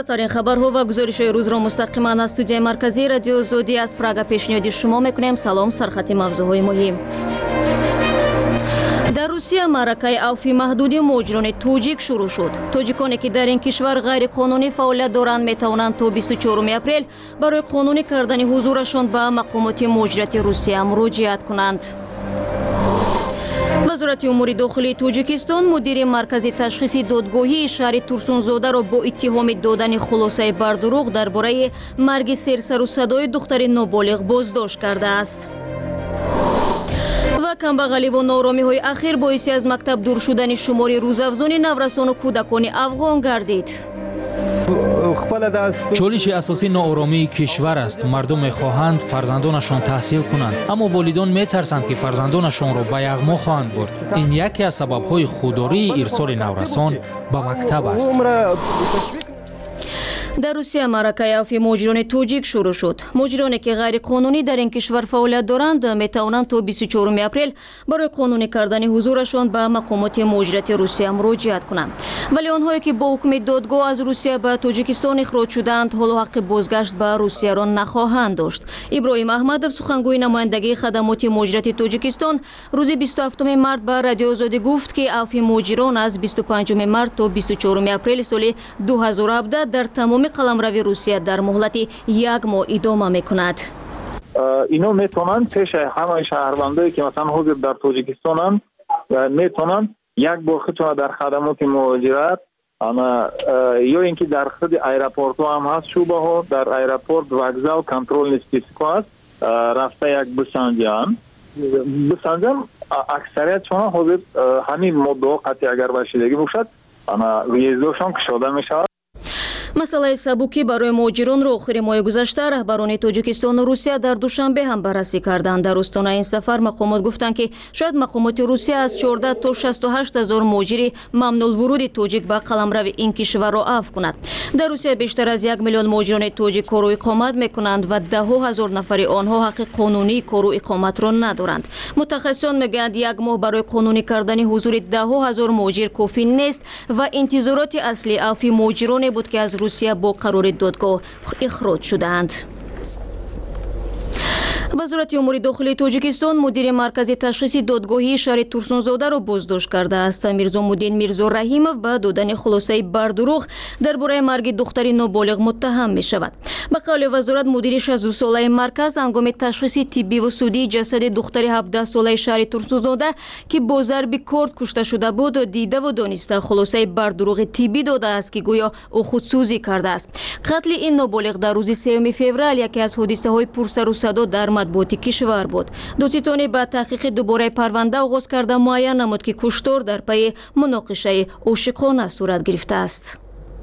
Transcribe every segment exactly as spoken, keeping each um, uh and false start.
تازه‌ترین خبرها و گزارش‌های روز را مستقیما از استودیوی مرکزی رادیو زودی از پراگ پیشنهاد شما می‌کنیم. سلام، سرخط موضوعهای مهم. در روسیه معرکه عفو محدودی مهاجران توجیک شروع شد. توجیکانی که در این کشور غیر قانونی فعالیت دارند میتوانند تا بیست و چهارم اپریل برای قانونی کردن حضورشان به مقامات مهاجرتی روسیه مراجعت کنند. وزارت امور داخلی تاجیکستان مدیر مرکز تشخیص دادگاهی شهر تورسونزاده را با اتهام دادن خلاصه بر دروغ درباره مرگ سر سر و صدای دختر نابالغ بازداشت کرده است. و کمبغالی و نارامی های اخیر باعث از مکتب دور شدن شمار روزافزون نورسان و کودکان افغان گردید. چالش اساسی ناآرامی کشور است. مردم می‌خواهند فرزندانشان تحصیل کنند، اما والدان می‌ترسند که فرزندانشان را به یغما خواهند برد. این یکی از سبب‌های خودداری ارسال نورسان به مکتب است. در روسیه معرکه عفو مهاجران توجیک شروع شد. مهاجرانی که غیر قانونی در این کشور فعالیت دارند میتوانند تا بیست و چهارم اپریل برای قانونی کردن حضورشان به مقامات مهاجرتی روسیه مراجعت کنند. ولی آنهایی که با حکم دادگاه از روسیه به تاجیکستان اخراج شدند حالا حق بازگشت به روسیه را نخواهند داشت. ابراهیم احمدov سخنگوی نمایندگی خدمات مهاجرتی تاجیکستان روز بیست و هفتم مارس به رادیو آزادی گفت که عفو مهاجران از بیست و پنجم مارس تا بیست و چهارم اپریل سال دو هزار و هفده در تمام قلمروی روسیه در مهلت یک ماه ادامه میکند. اینا میتونن پیش همه شهروندایی که مثلا حاضر در تاجیکستانن میتونن یک بار خودشون در خدمات مهاجرت اما یا اینکه در خود ایرپورت هم هست شعبه ها در ایرپورت وگزا و کنترل نسپیسیکو هست رفته یک بسنجان بسنجان اکثریت چون حاضر همین مدعا قطعی اگر باشیدگی باشد اما ویزاشون کشاده میشود. مسئله سبوکی برای مهاجران را آخر ماه گذشته رهبران تاجیکستان و روسیه در دوشنبه هم بررسی کردند. در استان این سفر مقامات گفتند که شاید مقامات روسیه از چهارده تا شصت و هشت هزار مهاجر ممنوع الورود تاجیک به قلمرو این کشور را عفو کنند. در روسیه بیشتر از یک میلیون مهاجران تاجیک کار و اقامت میکنند و ده هزار نفر آنها حق قانونی کار و اقامت را ندارند. متخصصان میگویند یک ماه برای قانونی کردن حضور ده هزار مهاجر کافی نیست و انتظارات اصلی عفو مهاجران بود که از روسیه با قرار دادگاه اخراج شدند. وزارت امور داخلی تاجیکستان مدیر مرکز تشخیص دادگاهی شهر تورسونزاده را بازداشت کرده است. میرزامودین میرزا رحیمov به دادن خلاصه بر دروغ درباره مرگ دختر نابالغ متهم می شود. به قول وزارت مدیر شصت و دو ساله مرکز هنگام تشخیص طبی و سودی جسد دختر هفده ساله شهر تورسونزاده که با ضرب کورد کشته شده بود دیده و دانسته خلاصه بر دروغ طبی داده است که گویا او خودسوزی کرده است. قتل این نابالغ در روز سوم فوریه یکی از حادثه های پرسر و صدا در مطبوعات کشور بود. دادستانی با تحقیق دوباره پرونده آغاز کرده معین نمود که کشتار در پی مناقشه عاشقانه صورت گرفته است.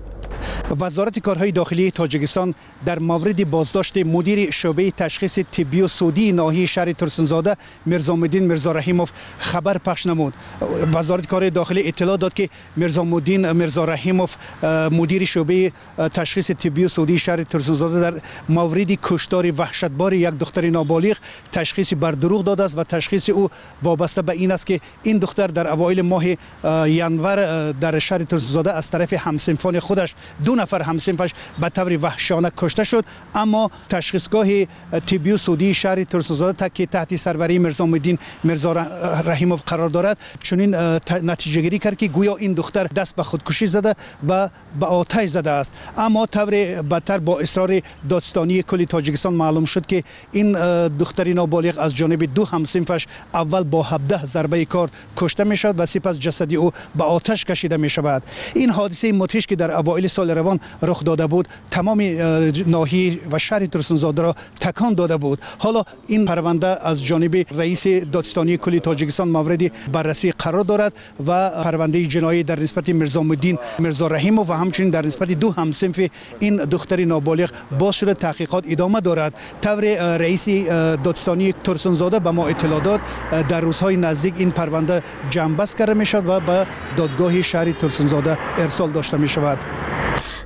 وزارت کارهای داخلی تاجیکستان در مورد بازداشت مدیر شعبه تشخیص طبی و سودی ناحیه شهر تورسونزاده میرزامودین میرزا رحیمov خبر پخش نمود. وزارت کارهای داخلی اطلاع داد که میرزامودین میرزا رحیمov مدیر شعبه تشخیص طبی و سودی شهر تورسونزاده در مورد کشتار وحشتبار یک دختر نابالغ تشخیص بر دروغ داده است و تشخیص او وابسته به این است که این دختر در اوایل ماه ینور در شهر تورسونزاده از طرف همسنفان خودش دو نفر همسنفش به طور وحشیانه کشته شد، اما تشخیصگاه طبی و سودی شهر تورسونزاده که تحت سروری میرزامودین میرزا رحیمov قرار دارد چنین نتیجه گیری کرد که گویا این دختر دست به خودکشی زده و به آتش زده است. اما طور بدتر با اصرار دادستانی کل تاجیکستان معلوم شد که این دختر نابالغ از جانب دو همسنفش اول با هفده ضربه کار کشته می شود و سپس جسد او به آتش کشیده می شود. این حادثه مدهش که در اوایل سال روان رخ داده بود تمام ناحیه و شهر تورسونزاده را تکان داده بود. حالا این پرونده از جانب رئیس دادستانی کل تاجیکستان مورد بررسی قرار دارد و پرونده جنایی در نسبت میرزامودین میرزا رحیمov و همچنین در نسبت دو همسنف این دختر نابالغ باز شده. تحقیقات ادامه دارد. طور رئیس دادستانی تورسونزاده به ما اطلاع داد در روزهای نزدیک این پرونده جمع بست کرده می شود و به دادگاه شهر تورسونزاده ارسال داشته می شود.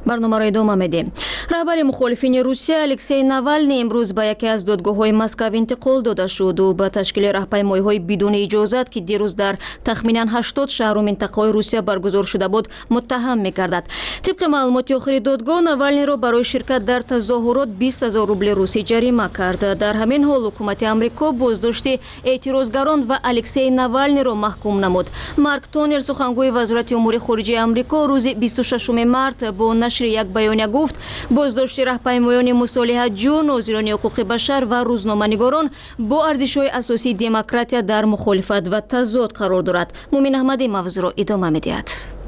برنامه را ادامه میدیم. رهبر مخالفین روسیه الکسی ناوالنی امروز به یکی از دادگاه‌های مسکو انتقال داده شد و به تشکیل راهپیمایی‌های بدون اجازت که دیروز در تخمینا هشتاد شهر و منطقه‌های روسیه برگزار شده بود متهم می‌گردد. طبق معلومات آخر دادگاه ناوالنی را برای شرکت در تظاهرات بیست هزار روبل روسی جریمه کرد. در همین حال حکومت آمریکا بازداشت اعتراضگران و الکسی ناوالنی را محکوم نمود. مارک تونر سخنگوی وزارت امور خارجه آمریکا روز بیست و ششم مارس با نشر یک بیانیه گفت بازداشت راهپیمایان مصالحه‌جو، ناظران حقوق بشر و روزنامه‌نگاران با ارزش‌های اساسی دموکراسی در مخالفت و تضاد قرار دارد. مومن احمدی موضوع را ادامه می‌دهد.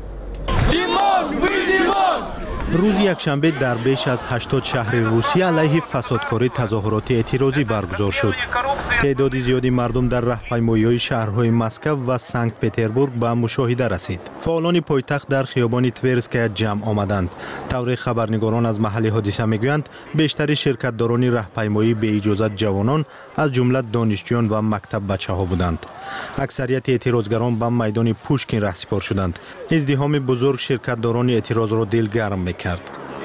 روز یکشنبه در بیش از هشتاد شهر روسیه علیه فسادکاری تظاهرات اعتراضی برگزار شد. تعداد زیادی مردم در راهپیمایی‌های شهرهای مسکو و سنت پتربورگ به مشاهده رسید. فعالان پایتخت در خیابان تورسکای جمع آمدند. طور خبرنگاران از محل حادثه میگویند بیشتر شرکت‌داران راهپیمایی به اجازت جوانان از جمله دانشجویان و مکتب بچه‌ها بودند. اکثریت اعتراضگران به میدان پوشکین رهسپار شدند. ازدحام بزرگ شرکت‌داران اعتراض را دلگرم می‌کرد.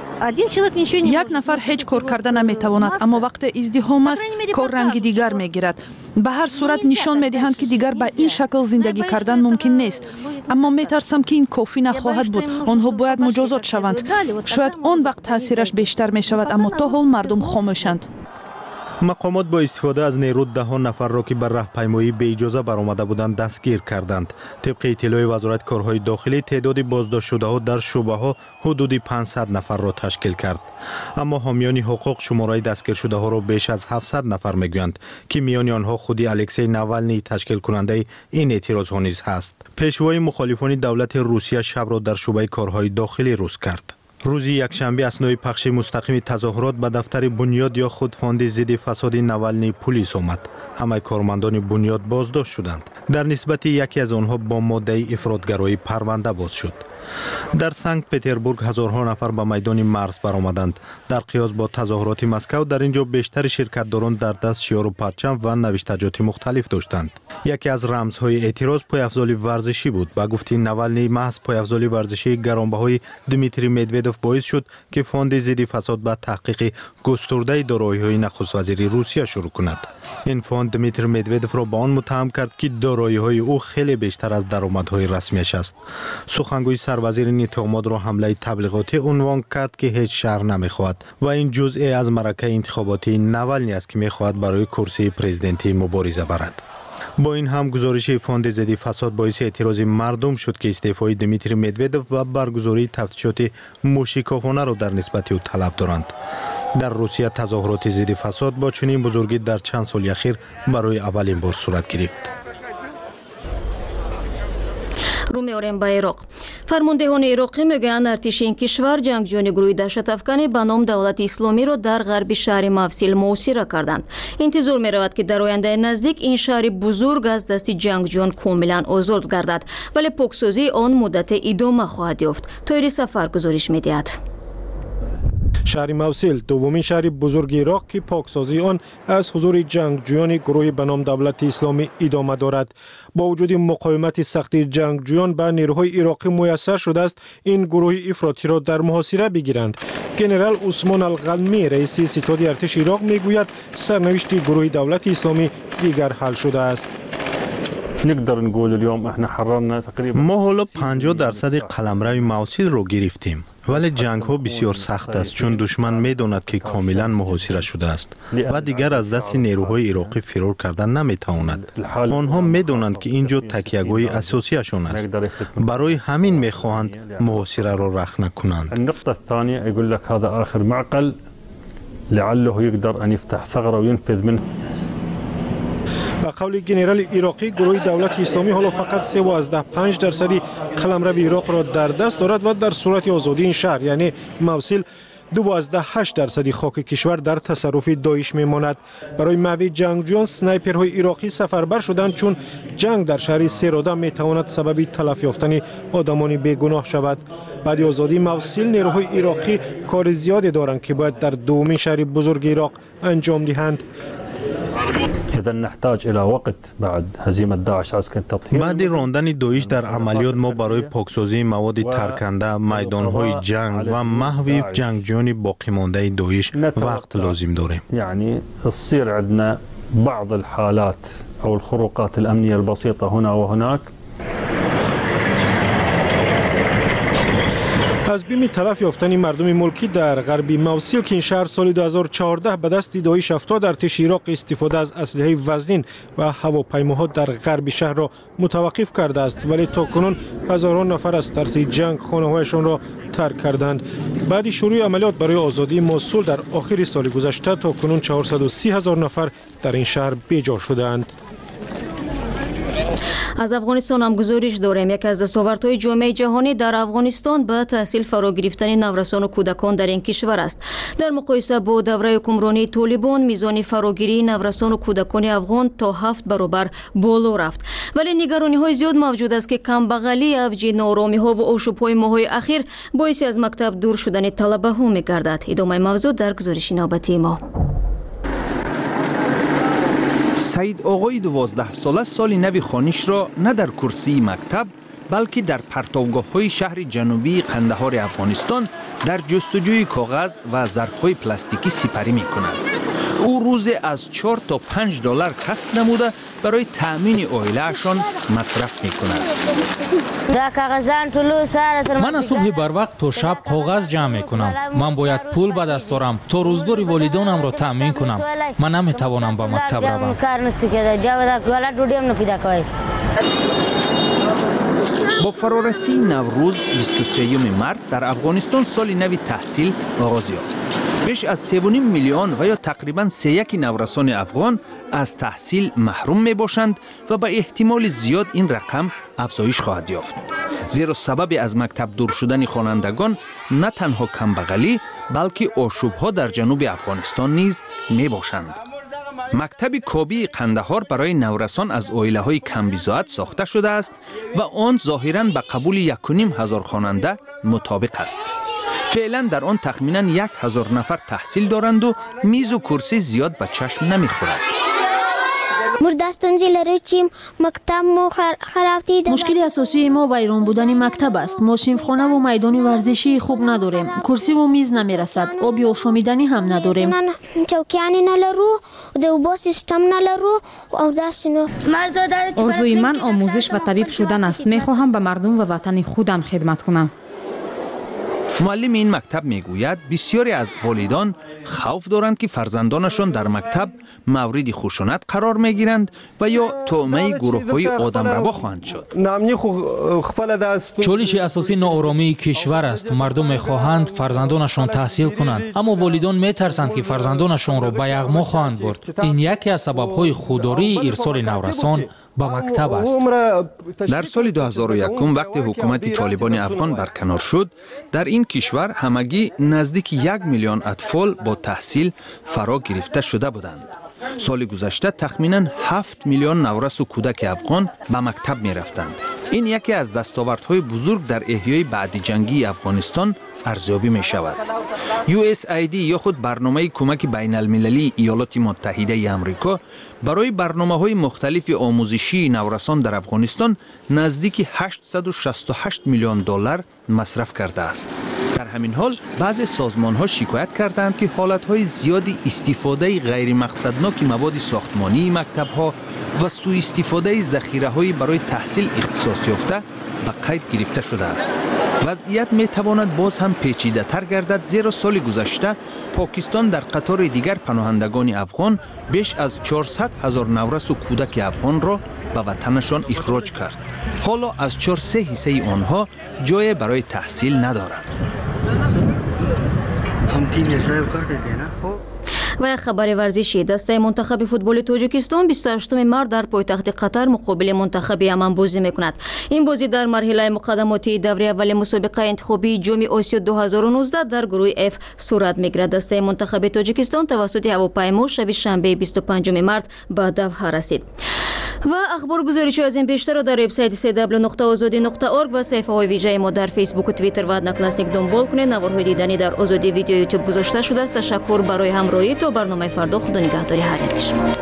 یک نفر هیچ کار کرده نمیتواند، اما وقت ازدحام است کار رنگ دیگر میگیرد. به هر صورت نشان میدهند که دیگر به این شکل زندگی کردن ممکن نیست. اما میترسم که این کافی نخواهد بود. آنها باید مجازات شوند. شاید آن وقت تاثیرش بیشتر می شود، اما تا حال مردم خاموشند. مقامات با استفاده از نیرو ده ها نفر را که بر راهپیمایی به اجازه برآمده بودند دستگیر کردند. طبق اطلاع وزارت کارهای داخلی تعداد بازداشت شده ها در شعبه ها حدود پانصد نفر را تشکیل کرد. اما حامیان حقوق شماره دستگیر شده ها را بیش از هفتصد نفر میگویند که میان آنها خودی الکسی ناوالنی تشکیل کننده این اعتراض ها نیز هست. پیشوای مخالفان دولت روسیه شب را در شعبه کارهای داخلی روز کرد. روز یکشنبه اثنای پخش مستقیم تظاهرات به دفتر بنیاد یا خود فاند ضد فساد ناوالنی پلیس آمد. همه کارمندان بنیاد بازداشت شدند. در نسبت یکی از آنها با ماده افراطگرایی پرونده باز شد. در سنت پتربورگ هزارها نفر به میدان مرز برآمدند. در قیاس با تظاهرات مسکو در اینجا بیشتر شرکت‌داران در دست شعار و پرچم و نوشتجات مختلف داشتند. یکی از رمزهای اعتراض پایافزاری ورزشی بود. با گفته ناوالنی محض پایافزاری ورزشی گرانبهای دمیتری مدودوف باعث شد که فاند ضد فساد به تحقیق گسترده دارایی‌های نخست وزیر روسیه شروع کند. این فاند دمیتری مدودوف را به آن متهم کرد که دارایی‌های او خیلی بیشتر از درآمدهای رسمیش است. سخنگوی سروزیر نیتوماد را حمله تبلیغاتی عنوان کرد که هیچ شهر نمیخواهد و این جزئی از معرکه انتخاباتی ناوالنی است که میخواهد برای کرسی پرزیدنتی مبارزه برد. با این هم گزارش فاند ضد فساد باعث اعتراض مردم شد که استعفای دمیتری مدودوف و برگزاری تفتیشات موشکافانه را در نسبت او طلب دارند. در روسیه تظاهرات ضد فساد با چنین بزرگی در چند سال اخیر برای اولین بار صورت گرفت. رو میاریم به عراق. فرماندهان عراقی میگویند ارتش این کشور جنگجویان گروه دهشت‌افکن به نام دولت اسلامی را در غرب شهر موصل محاصره کردند. انتظار می‌رود که در آینده نزدیک این شهر بزرگ از دست جنگجویان کاملا آزاد گردد، ولی پاکسازی آن مدت ادامه خواهد یافت. طاهر سفر گزارش می‌دهد. شهر موصل دومین شهر بزرگ عراق که پاکسازی آن از حضور جنگجویان گروه به نام دولت اسلامی ادامه دارد. با وجود مقاومت سخت جنگجویان به نیروهای عراقی میسر شده است این گروه افراطی را در محاصره بگیرند. ژنرال عثمان القلمی رئیس ستاد ارتش عراق میگوید سرنوشت گروه دولت اسلامی دیگر حل شده است. ما حالا پنجاه درصد قلمرو موصل را گرفتیم، ولی جنگ ها بسیار سخت است چون دشمن میداند که کاملا محاصره شده است و دیگر از دست نیروهای عراقی فرار کردن نمیتواند. آنها میدانند که اینجا تکیه‌گاه اساسیشان است. برای همین میخواهند محاصره را رخنه کنند. النقطة الثانية يقول لك هذا آخر معقل لعله يقدر أن يفتح ثغرة وينفذ منه. با قول ژنرال عراقی گروه دولت اسلامی حالا فقط سه و پنج درصدی قلمرو عراق را در دست دارد و در صورت آزادی این شهر یعنی موصل دو و هشت درصدی خاک کشور در تصرف داعش میماند. برای محو جنگجویان سنایپرهای عراقی سفربر شدند چون جنگ در شهر سراده میتواند سبب تلف یافتن آدمان بیگناه شود. بعد آزادی موصل نیروهای عراقی کار زیادی دارند که باید در دومین شهر بزرگ عراق انجام دهند. إذا نحتاج إلى وقت بعد هزيمة داعش عسكر تطهير. بعد راندن داعش در عملیات ما برای پاکسازی مواد ترکنده، میدان‌های جنگ و محو جنگجویان باقی مانده داعش وقت لازم داریم. يعني تصير عندنا بعض الحالات أو الخروقات الأمنية البسيطة هنا وهناك. از بیم تلف یافتن مردم ملکی در غربی موصل که این شهر سال دو هزار و چهارده به دست داعش افتاد، ارتش عراق استفاده از اسلحه وزین و هواپیماها در غربی شهر را متوقف کرده است، ولی تاکنون هزاران نفر از ترس جنگ خانه‌هایشان را ترک کردند. بعد شروع عملیات برای آزادی موصل در آخر سال گذشته تاکنون چهارصد و سی هزار نفر در این شهر بیجا شدند. از افغانستان هم گزارش داریم. یکی از دستاوردهای جامعه جهانی در افغانستان به تحصیل فرا گرفتن نورسان و کودکان در این کشور است. در مقایسه با دوره حکمرانی طالبان میزان فراگیری نورسان و کودکان افغان تا هفت برابر بالا رفت، ولی نگرانی های زیاد موجود است که کمبغلی، افج نارامی ها و آشوب های ماهای اخیر باعث از مکتب دور شدن طلبه ها می گردد. ادامه موضوع در گزارش نوبتی ما. سعید آقای دوازده ساله سال نو خوانش را نه در کرسی مکتب بلکه در پرتوگاه های شهر جنوبی قندهار افغانستان در جستجوی کاغذ و ظرف‌های پلاستیکی سپری می کند. او روز از چهار تا پنج دلار کسب نموده برای تأمین عائله‌شان مصرف می کند. من از صبح بر وقت تا شب کاغذ جمع می کنم. من باید پول به دست آورم تا روزگار والدینم را تأمین کنم. من نمی توانم به مکتب روم. با فرارسی نوروز بیست و سوم مارس در افغانستان سال نو تحصیل آغاز یافت. بیش از سه و نیم میلیون و یا تقریباً سه یک نورسان افغان از تحصیل محروم می باشند و به احتمال زیاد این رقم افزایش خواهد یافت. زیرا سبب از مکتب دور شدن خوانندگان نه تنها کمبغلی بلکه آشوب‌ها در جنوب افغانستان نیز می باشند. مکتب کابی قندهار برای نورسان از عائله‌های کمبیزاعت ساخته شده است و آن ظاهراً به قبول یک و نیم هزار خواننده مطابق است. فعلا در آن تخمیناً یک هزار نفر تحصیل دارند و میز و کرسی زیاد به چشم نمیخورد. مشکل اساسی ما ویران بودن مکتب است. ما صنفخانه و میدان ورزشی خوب نداریم. کرسی و میز نمیرسد. آب آشامیدنی هم نداریم. آرزوی من آموزش و طبیب شدن است. میخواهم به مردم و وطن خودم خدمت کنم. معلم این مکتب میگوید بسیاری از والدان خوف دارند که فرزندانشان در مکتب مورد خشونت قرار میگیرند و یا طعمه گروه‌های آدمربا خواهند شد. چالش اساسی ناآرامی کشور است. مردم میخواهند فرزندانشان تحصیل کنند، اما والدان میترسند که فرزندانشان را به یغما خواهند برد. این یکی از سبب‌های خودداری ارسال نورسان به مکتب است. در سال دو هزار و یک وقتی حکومت طالبان افغان برکنار شد، در این کشور همگی نزدیک یک میلیون اطفال با تحصیل فرا گرفته شده بودند. سال گذشته تخمیناً هفت میلیون نورس و کودک افغان به مکتب می رفتند. این یکی از دستاوردهای بزرگ در احیای بعد جنگی افغانستان ارزیابی می شود. یو اس ای دی یا خود برنامه کمک بین المللی ایالات متحده آمریکا برای برنامه‌های مختلف آموزشی نورسان در افغانستان نزدیک هشتصد و شصت و هشت میلیون دلار مصرف کرده است. در همین حال بعضی سازمان‌ها شکایت کردند که حالت‌های زیادی استفاده غیر مقصدناک مواد ساختمانی مکتب‌ها و سوء استفاده ذخیره‌های برای تحصیل اختصاص یافته به قید گرفته شده است. وضعیت می تواند باز هم پیچیده تر گردد، زیرا سال گذشته پاکستان در قطار دیگر پناهندگان افغان بیش از چهارصد هزار نورس و کودک افغان را به وطنشان اخراج کرد. حالا از چهار سه حصه آنها جای برای تحصیل ندارند. و خبر ورزشی، دسته منتخب فوتبال تاجیکستان بیست و هشتم مارس در پایتخت قطر مقابل منتخب یمن بازی میکند. این بازی در مرحله مقدماتی دوره اول مسابقه انتخابی جام آسیا دو هزار و نوزده در گروه اف صورت میگیرد. دسته منتخب تاجیکستان توسط هواپیما شب شنبه بیست و پنجم مارس به دوحه رسید. و اخبار گزارشی از این بیشتر را در وبسایت سی دبلیو نقطه آزادی نقطه اورگ و صفحه های ویژه ما در فیسبوک و توییتر و ادنا کلاسیک دنبال کنید. نوارهای دیدنی در آزادی ویدیو یوتیوب گذاشته شده است. تشکر برای همراهی. تا برنامه فردا، خدا نگهداری هر یک شما.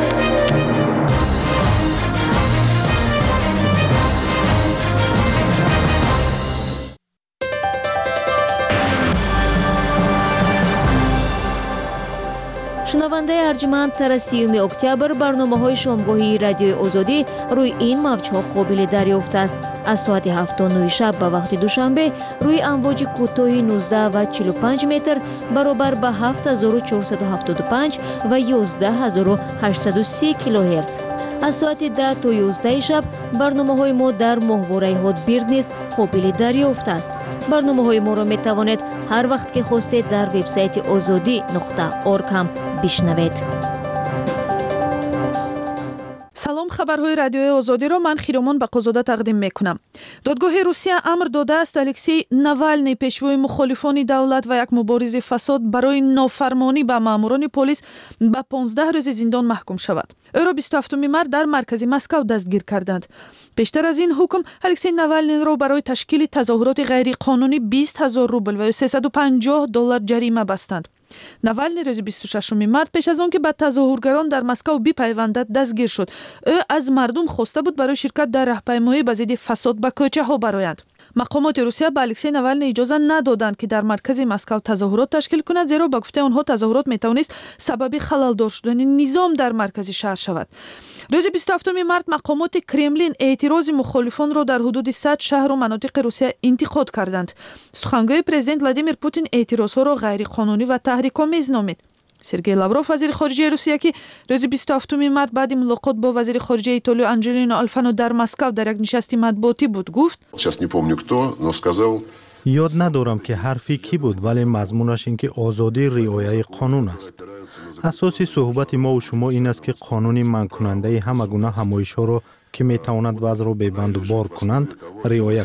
شنونده ارجمند، سر سیوم اکتبر برنامه‌های شامگاهی رادیوی آزادی روی این موج‌ها قابل دریافت است. از ساعت هفت تا نه شب به وقت دوشنبه روی امواج کوتاه نوزده و چهل و پنج متر برابر به هفت هزار و چهارصد و هفتاد و پنج و یازده هزار و هشتصد و سی کیلوهرتز. از ساعت ده تا یازده شب برنامه‌های ما در ماهواره هاتبیرد نیز قابل دریافت است. برنامه‌های ما را می‌توانید هر وقت که خواستید در وبسایت آزادی نقطه اورگ هم بشنوید. سلام، خبرهای رادیوی آزادی را من خیرمان بقازاده تقدیم میکنم. دادگاه روسیه امر داده است الکسی ناوالنی، پیشوای مخالفان دولت و یک مبارز فساد، برای نافرمانی به ماموران پلیس به پانزده روز زندان محکوم شود. او را بیست و هفتم مارس در مرکز مسکو دستگیر کردند. بیشتر از این حکم الکسی ناوالنی را برای تشکیل تظاهرات غیر قانونی بیست هزار روبل و سیصد و پنجاه دلار جریمه بستند. ناوالنی روز بیست و ششم مارس پیش از آن که به تظاهرگران در مسکو بپیوندد دستگیر شد. او از مردم خواسته بود برای شرکت در راهپیمایی به ضد فساد به کوچه ها برآیند. مقامات روسیه به الکسی ناوالنی اجازه ندادند که در مرکز مسکو تظاهرات تشکیل کند، زیرا با گفته آنها تظاهرات میتوانست سبب خلل شدن نظام در مرکز شهر شود. روز بیست و هفتم مارس مقامات کرملین اعتراض مخالفان را در حدود صد شهر و مناطق روسیه انتقاد کردند. سخنگوی پرزیدنت ولادیمیر پوتین اعتراضها را غیر قانونی و تحریک‌آمیز نامید. سرگئی لاوروف وزیر خارجه روسیه که روز بیست و هفتم مارس بعد ملاقات با وزیر خارجه ایتالیا آنجلینا آلفانو در مسکو در یک نشست مطبوعاتی بود گفت: یاد ندارم که حرفی کی بود، ولی مضمونش این که آزادی رعایت قانون است. اساس صحبت ما و شما این است که قانون منع کننده همه گونه همایش‌ها را که میتواند وضع را ببند و بار کنند رعایت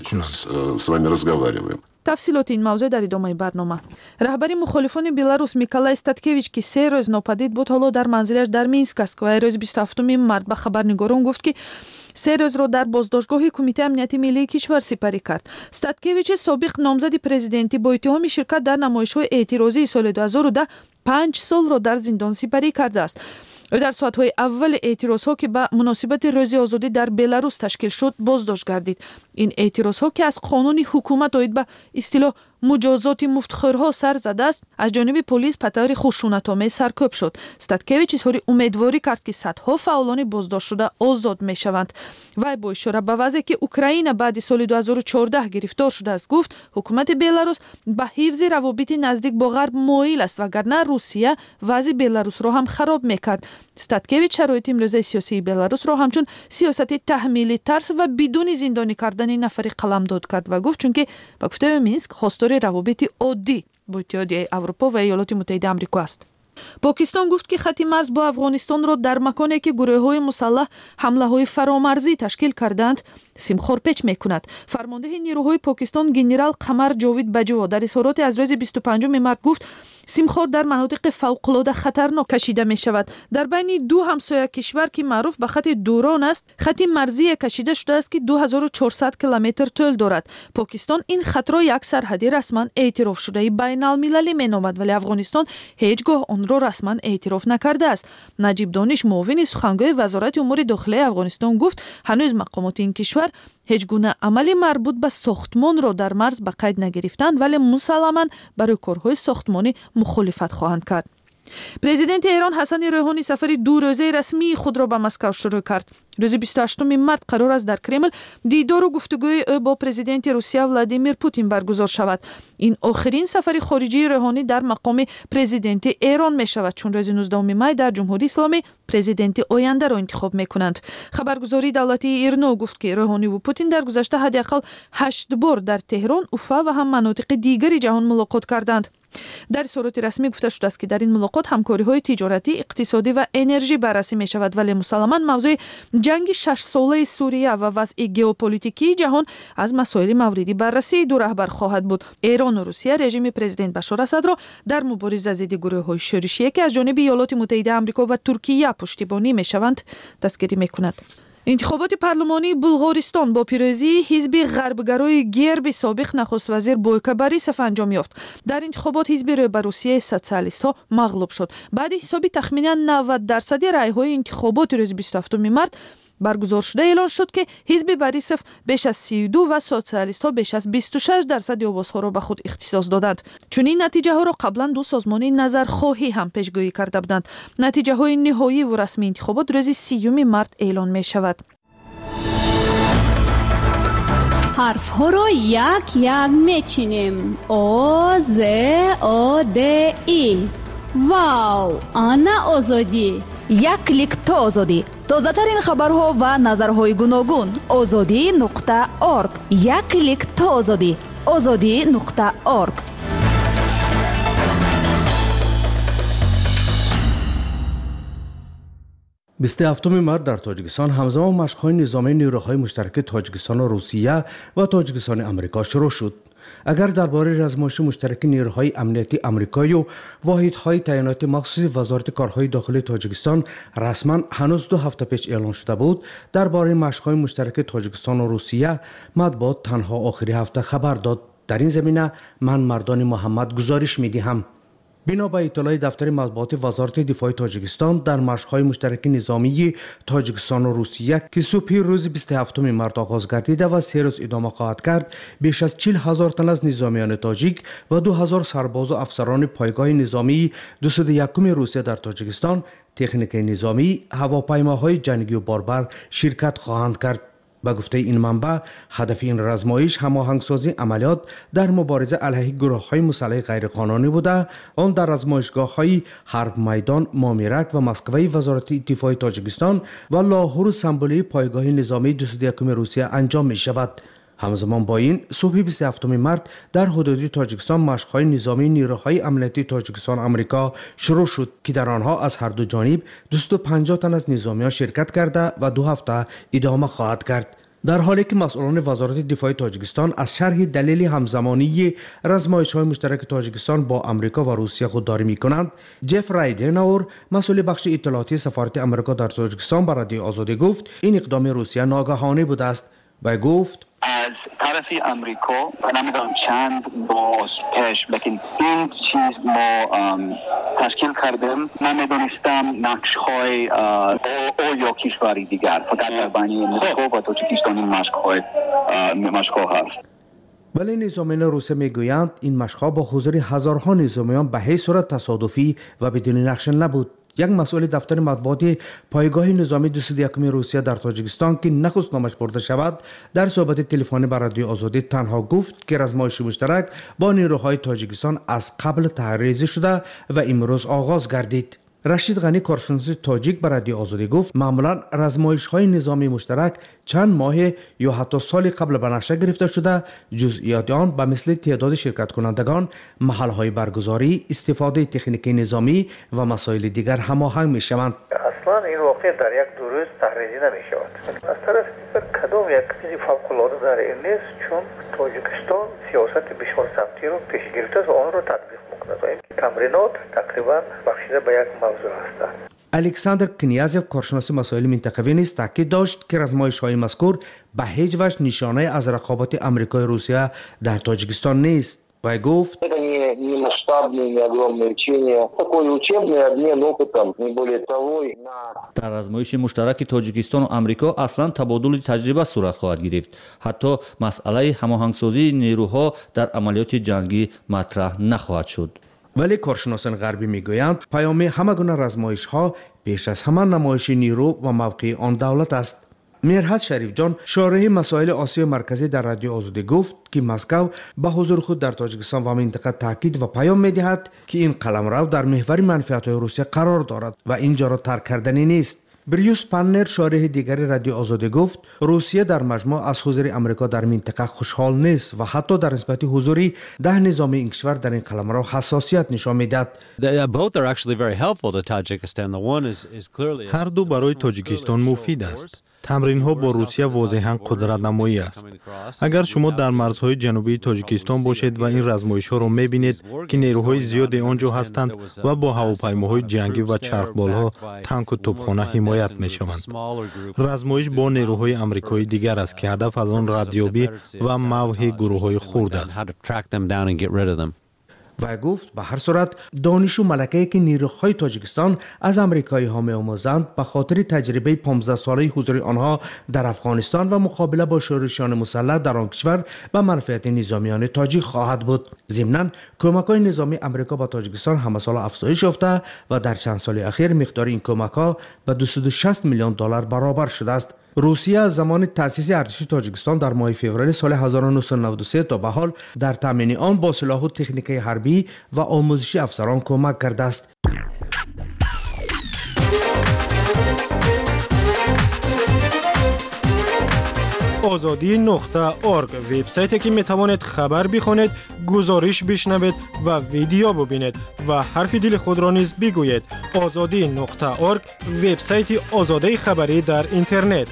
کنند. تفصیلات این موضوع در ادامه برنامه. رهبر مخالفان بلاروس میکالای استاتکیویچ که سه روز ناپدید بود، حالا در منزلش در مینسک است و روز بیست و هفتم مارس به خبرنگاران گفت که سه روز را در بازداشتگاه کمیته امنیت ملی کشور سپری کرد. استاتکیویچ سابق نامزد پرزیدنتی با اتهام شرکت در نمایش‌های اعتراضی سال دو هزار و ده پنج سال را در زندان سپری کرده است. او در ساعت‌های اول اعتراض‌ها که به مناسبت روز آزادی در بلاروس تشکیل شد بازداشت گردید. این اعتراض‌ها که از قانون حکومت آید به اصطلاح مجازات مفتخرها سر زده است، از جانب پلیس به طور خشونت‌آمیز سرکوب شد. استاتکیویچ اظهار امیدواری کرد که صدها فعالان بازداشت شده آزاد می‌شوند. وی با اشاره به وضعی که اوکراین بعد سال دو هزار و چهارده گرفتار شده است گفت حکومت بلاروس به حفظ روابط نزدیک با غرب مایل است، وگرنه روسیه وضع بلاروس را هم خراب می‌کرد. استاتکیویچ شرایط امروزی سیاسی بلاروس را همچون سیاست تحمیل ترس و بدون زندانی کردن نفری قلمداد کرد و گفت چون که با گفته مینسک خواستار روابط عادی با اتحادیه اروپا و ایالات متحده آمریکا است. پاکستان گفت که خط مرز با افغانستان را در مکانی که گروه‌های مسلح حمله‌های فرامرزی تشکیل کردند سیمخوار پیچ می‌کند. فرمانده نیروهای پاکستان گنرال قمر جاوید بجوا در اظهارات از روز بیست و پنجم مارس گفت سیمخوار در مناطق فوق‌العاده خطرناک کشیده می‌شود. در بین دو همسایه کشور که معروف به خط دوران است، خط مرزی کشیده شده است که دو هزار و چهارصد کیلومتر طول دارد. پاکستان این خط را یک سرحدی رسما اعتراف شده بین‌المللی می‌نامد، ولی افغانستان هیچگاه آن را رسما اعتراف نکرده است. نجیب دانش معاون سخنگوی وزارت امور داخلی افغانستان گفت هنوز مقامات این کشور هیچ گونه عملی مربوط به ساختمان را در مرز به قید نگرفتند، ولی مسلماً برای کارهای ساختمانی مخالفت خواهند کرد. پرزیدنت ایران حسن روحانی سفر دو روزه رسمی خود را به مسکو شروع کرد. روز بیست و هشتم مارس قرار است در کرمل دیدار و گفتگوی او با پرزیدنت روسیه ولادیمیر پوتین برگزار شود. این آخرین سفر خارجی روحانی در مقام پرزیدنت ایران می شود، چون روز نوزدهم می در جمهوری اسلامی پرزیدنت آینده را انتخاب می کنند. خبرگزاری دولتی ایرنا گفت که روحانی و پوتین در گذشته حداقل هشت بار در تهران، اوفا و هم مناطق دیگری جهان ملاقات کردند. در صورت رسمی گفته شده است که در این ملاقات همکاری‌های تجارتی، اقتصادی و انرژی بررسی می شود، ولی مسلماً موضوع جنگ شش ساله سوریه و وضع ژئوپلیتیکی جهان از مسائل موردی بررسی دو رهبر خواهد بود. ایران و روسیه رژیم پرزیدنت بشار اسد را در مبارزه ضد گروه‌های شورشی که از جانب ایالات متحده آمریکا و ترکیه پشتیبانی می‌شوند دستگیری می‌کند. интихоботи парлумонии булғористон бо пирӯзии ҳизби ғарбгарӯи герби собиқ нахуст вазир бойка борисов анҷом ёфт. дар интихобот ҳизби рӯй ба русияи социалистҳо мағлуб шуд. баъди ҳисоби тахминан навад дарсади раъйҳои интихоботи рӯзи бисту ҳафтуми март баргузор шуда эълон шуд ки ҳизби борисов беш аз си и ду ва социалистҳо беш аз бисту шаш дарсади овозҳоро ба худ ихтисос доданд. чунин натиҷаҳоро қаблан ду созмони назархоҳӣ ҳам пешгӯӣ карда буданд. натиҷаҳои ниҳоиву расмии интихобот рӯзи сиюми март эълон мешавад. ҳарфҳоро як як мечинем. о з о д и. вау, ана озодӣ. як клик то озодӣ. тозатарин хабарҳо ва назарҳои гуногун. озодӣ нуқта орг. як клик то озодӣ. озодӣ нуқта орг. بیست و هفتم март дар тоҷикистон ҳамзамон машқҳои низомии нерӯҳои муштараки тоҷикистону русия ва тоҷикистони амрико шурӯъ шуд. агар дар бораи размоиши муштараки нерӯҳои амнияти амрикою воҳидҳои таъйиноти махсуси вазорати корҳои дохилии тоҷикистон расман ҳанӯз ду ҳафта пеш эълон шуда буд, дар бораи машқҳои муштараки тоҷикистону русия матбуот танҳо охири ҳафта хабар дод. дар ин замина ман мардони муҳаммад гузориш медиҳам. бино ба иттилои дафтари матбуоти вазорати дифои тоҷикистон дар машқҳои муштараки низомии тоҷикистону русия ки субҳи рӯзи бисту ҳафтуми март оғоз гардида ва се рӯз идома хоҳад кард, беш аз чил ҳазор тан аз низомиёни тоҷик ва ду ҳазор сарбозу афсарони пойгоҳи низомии дусуду якуми русия дар тоҷикистон, техникаи низомӣ, ҳавопаймоҳои ҷангию борбар ширкат хоҳанд кард. ба гуфтаи ин манбаъ, ҳадафи ин размоиш ҳамоҳангсозии амалиёт дар мубориза алайҳи гурӯҳҳои мусаллаҳи ғайриқонунӣ буда, он дар размоишгоҳҳои ҳарбмайдон, момирак ва москваи вазорати дифои тоҷикистон ва лоҳуру самбулии пойгоҳи низомии дусуду якуми русия анҷом мешавад. ҳамзамон бо ин субҳи бисту ҳафтуми март дар ҳудуди тоҷикистон машқҳои низомии нерӯҳои амнияти тоҷикистон амрико шурӯъ шуд ки дар онҳо аз ҳарду ҷониб дусуду панҷоҳ тан аз низомиён ширкат карда ва ду ҳафта идома хоҳад кард. дар ҳоле ки масъулони вазорати дифои тоҷикистон аз шарҳи далели ҳамзамонии размоишҳои муштараки тоҷикистон бо амрико ва русия худдорӣ мекунанд, ҷеф райденаур, масъули бахши иттилоотии сафорати амрико дар тоҷикистон ба радиои озодӣ гуфт, ин иқдоми русия ногаҳонӣ будааст. вай гуфт: از طرف امریکا نمیدونم چند ماه پیش بکن این چیز ما تشکیل کردیم، نمیدونستم نقش های او یا کشوری دیگر، فقط در بین مسکو و تاجیکستان این مشق های مشق هست. ولی نظامیان روسیه میگویند این مشق‌ها با حضور هزارها نظامیان به هیچ صورت تصادفی و بدون نقشه نبود. یک مسئول دفتر مطبوعاتی پایگاه نظامی دو یکم روسیه در تاجیکستان که نخست نامش برده شود، در صحبت تلفنی با رادیو آزادی تنها گفت که رزمایش مشترک با نیروهای تاجیکستان از قبل تحریزی شده و امروز آغاز گردید. رشید غنی کارشناس تاجیک به رادیو آزادی گفت معمولا رزمایش‌های نظامی مشترک چند ماه یا حتی سال قبل به نقشه گرفته شده، جزئیات آن به مثل تعداد شرکت کنندگان، محل‌های برگزاری، استفاده تکنیکی نظامی و مسائل دیگر هماهنگ می‌شوند. اصلا این واقع در یک دو روز تحریزی نمی‌شود. از طرف دیگر کدام یک چیزی فوق‌العاده در این نیست، چون تاجیکستان سیاست بسیار سختی رو پیش گرفته و آن رو تطبیق می‌کند. تمرینات تقریبا بخشیده به یک موضوع هستند. الکساندر کنیازف کارشناس مسائل منطقوی نیز تاکید داشت که رزمایش‌های مذکور به هیچ وجه نشانه از رقابت آمریکای روسیه در تاجیکستان نیست. وی گفت در آزمایش مشترک تاجیکستان و آمریکا اصلا تبادل تجربه صورت خواهد گرفت. حتی مسئله هماهنگسازی نیروها در عملیات جنگی مطرح نخواهد شد. ولی کارشناسان غربی میگویند پیام همه گونه رزمایش‌ها پیش از همه نمایش نیرو و موقع آن دولت است. میرحت شریف جان شارح مسائل آسیای مرکزی در رادیو آزادی گفت که مسکو به حضور خود در تاجیکستان و منطقه تاکید و پیام میدهد که این قلمرو در محور منفعت‌های روسیه قرار دارد و اینجا را ترک کردنی نیست. بریوس پانر شارح دیگری رادیو آزادی گفت روسیه در مجموع از حضور آمریکا در منطقه خوشحال نیست و حتی در نسبت حضور ده نظامی این کشور در این قلمرو حساسیت نشان میدهد. هر دو برای تاجیکستان مفید است. تمرین ها با روسیه واضحاً قدرت نمایی است. اگر شما در مرزهای جنوبی تاجیکستان باشید و این رزمایش ها را می‌بینید که نیروهای زیادی آنجا هستند و با هواپیماهای جنگی و چرخبال‌ها، تانک و توپخانه حمایت می‌شوند. رزمایش با نیروهای آمریکایی دیگر است که هدف از آن ردیابی و محو گروه‌های خرد است. و گفت به هر صورت دانش و ملکه‌ای که نیروهای تاجیکستان از آمریکایی ها می‌آموزند به خاطر تجربه پانزده ساله حضور آنها در افغانستان و مقابله با شورشیان مسلح در آن کشور به منفعت نظامیان تاجیک خواهد بود. ضمناً کمک‌های نظامی آمریکا به تاجیکستان همه سال افزایش یافته و در چند سال اخیر مقدار این کمک‌ها به دویست و شصت میلیون دلار برابر شده است. روسیه از زمان تأسیس ارتش تاجیکستان در ماه فوریه سال هزار و نهصد و نود و سه تا به حال در تامین آن با سلاح و تکنیک حربی و آموزشی افسران کمک کرده است. آزادی نقطه اورگ وبسایتی که میتوانید خبر بخوانید، گزارش بشنوید و ویدیو ببینید و حرف دل خود را نیز بگویید. آزادی نقطه اورگ وبسایت آزادی خبری در اینترنت.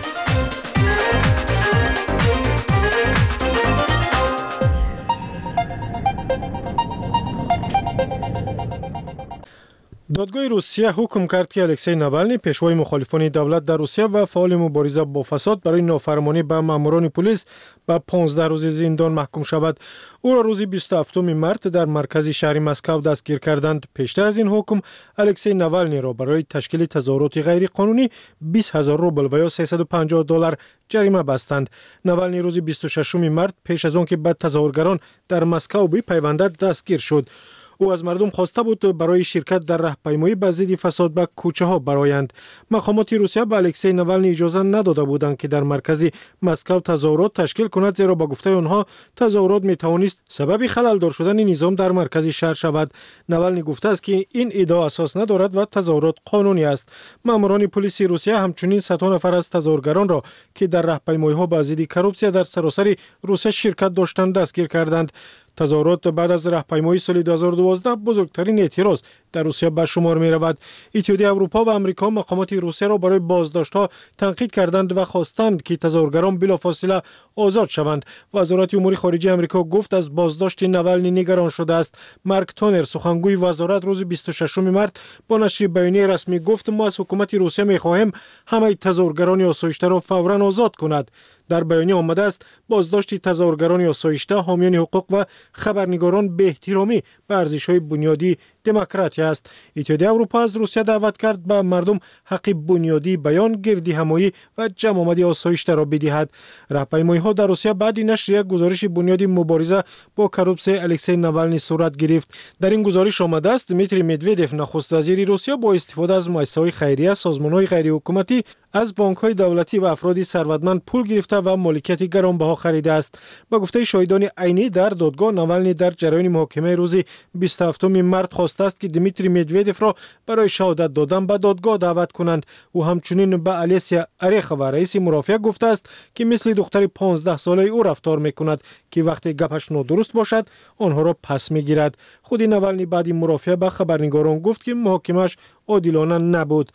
دادگاه روسیه حکم کرد که الکسی ناوالنی، پیشوای مخالفان دولت در روسیه و فعال مبارزه با فساد، برای نافرمانی به ماموران پلیس به پانزده روز زندان محکوم شود. او را روز بیست و هفتم مارس در مرکز شهر مسکو دستگیر کردند. پیشتر از این حکم الکسی ناوالنی را برای تشکیل تظاهرات غیر قانونی بیست هزار روبل و یا سیصد و پنجاه دلار جریمه بستند. ناوالنی روز بیست و ششم مارس پیش از آن که به تظاهرگران در مسکو بپیوندد دستگیر شد. او از مردم خواسته بود برای شرکت در راهپیمایی به ضد فساد به کوچه ها برآیند. مقامات روسیه به الکسی ناوالنی اجازه نداده بودند که در مرکز مسکو تظاهرات تشکیل کند، زیرا با گفته آنها تظاهرات می توانست سبب خلل شدن نظام در مرکز شهر شود. ناوالنی گفته است که این ادعا اساس ندارد و تظاهرات قانونی است. ماموران پلیس روسیه همچنین صد نفر از تظاهرگران را که در راهپیمایی ها به ضد کروپسیا در سراسر روسیه شرکت داشتند دستگیر کردند. تظاهرات بعد از راهپیمایی سال دو هزار و دوازده بزرگترین اعتراض در روسیه به شمار می رود. اتحادیه اروپا و آمریکا مقامات روسیه را برای بازداشت‌ها تنقید کردند و خواستند که تظاهرگران بلافاصله آزاد شوند. وزارت امور خارجه آمریکا گفت از بازداشت ناوالنی نگران شده است. مارک تونر، سخنگوی وزارت، روز بیست و ششم مارس با نشر بیانیه رسمی گفت ما از حکومت روسیه می خواهیم همه تظاهرگران آسایشته را فوراً آزاد کند. در بیانیه آمده است بازداشت تظاهرگران آسایشته حامیان حقوق و خبرنگاران به احترامی به ارزش‌های بنیادی دموکراسی است. اتحادیه اروپا از روسیه دعوت کرد به مردم حق بنیادی بیان، گردی همایی و جمع آمدی آسایشته را بدهد. راهپیمایی‌ها در روسیه بعد نشر یک گزارش بنیادی مبارزه با کروپسیا الکسی ناوالنی صورت گرفت. در این گزارش آمده است دمیتری مدودف، نخست وزیر روسیه، با استفاده از مؤسسه‌های خیریه، سازمان‌های غیر حکومتی، از بانک‌های دولتی و افراد ثروتمند پول گرفته و مالکیت گرانبها خریده است. با گفته شاهدان عینی در دادگاه، ناوالنی در جریان محاکمه روز بیست و هفتم مارس خواسته است که دمیتری مدودف را برای شهادت دادن به دادگاه دعوت کنند. او همچنین به الیسیا اریخوا، رئیس مرافعه، گفته است که مثل دختر پانزده ساله او رفتار می‌کند که وقتی گپش نادرست باشد آنها را پس می‌گیرد. خود ناوالنی بعد این مرافعه به خبرنگاران گفت که محاکمه‌اش عادلانه نبود.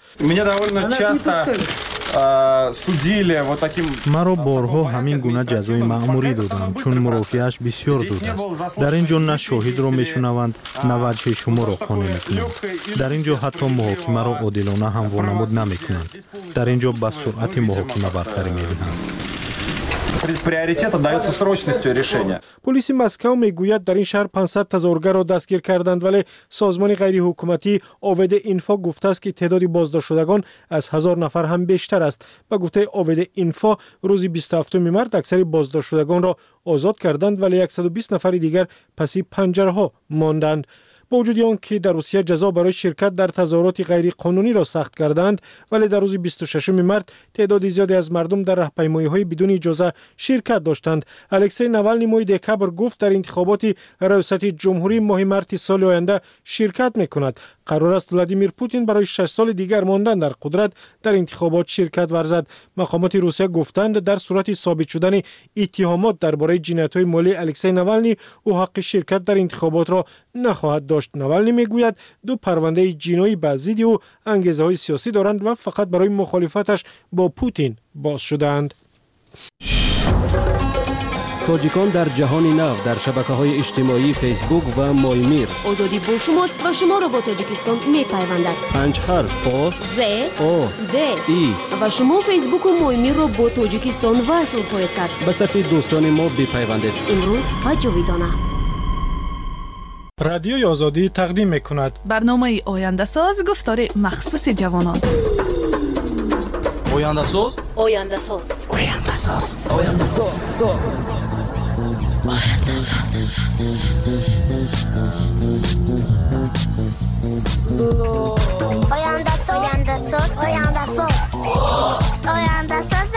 مرا بارها همین گونه جزای مأموری دادند چون مرافعه‌اش بسیار زود است. در اینجا نه شاهد را میشنوند نه وجه شما را خانه میکنند. در اینجا حتی محاکمه را عادلانه هم وانمود نمیکنند. در اینجا به سرعت محاکمه برتری میدهند. پلیس مسکو میگوید در این شهر پانصد تظاهرگر را دستگیر کردند، ولی سازمان غیر حکومتی آوید اینفا گفته است که تعداد بازداشت شدگان از هزار نفر هم بیشتر است. با گفته آوید اینفا روز بیست و هفتم مارس اکثر بازداشت شدگان را آزاد کردند، ولی صد و بیست نفر دیگر پسی پنجره ها ماندند. با وجود آنکه در روسیه جزا برای شرکت در تظاهرات غیر قانونی را سخت کردند، ولی در روز بیست و ششم مارس تعداد زیادی از مردم در راهپیمایی‌های بدون اجازه شرکت داشتند. الکسی ناوالنی ماه دکبر گفت در انتخابات ریاست جمهوری ماه مارس سال آینده شرکت می‌کند. قرار است ولادیمیر پوتین برای شش سال دیگر ماندن در قدرت در انتخابات شرکت ورزد. مقامات روسیه گفتند در صورت ثابت شدن اتهامات درباره جنایت‌های مالی الکسی ناولنی او حق شرکت در انتخابات را نخواهد داشت. ناولنی میگوید دو پرونده جنایی بر ضد او انگیزه‌های سیاسی دارند و فقط برای مخالفتش با پوتین باز شدند. تاجیکان در جهان نو در شبکه‌های اجتماعی فیسبوک و مایمیر. آزادی با شماست و شما را با تاجیکستان می‌پیوندد. پنج حرف آ ز او د ای و شما فیسبوک و مایمیر را با تاجیکستان وصل خواهید کرد. به صف دوستان ما بپیوندید. امروز و جاویدانه. رادیوی آزادی تقدیم می‌کند برنامه آینده ساز گفتار مخصوص جوانان. آینده ساز آینده ساز آینده ساز آینده ساز ساز آینده ساز آینده ساز آینده ساز آینده ساز آینده ساز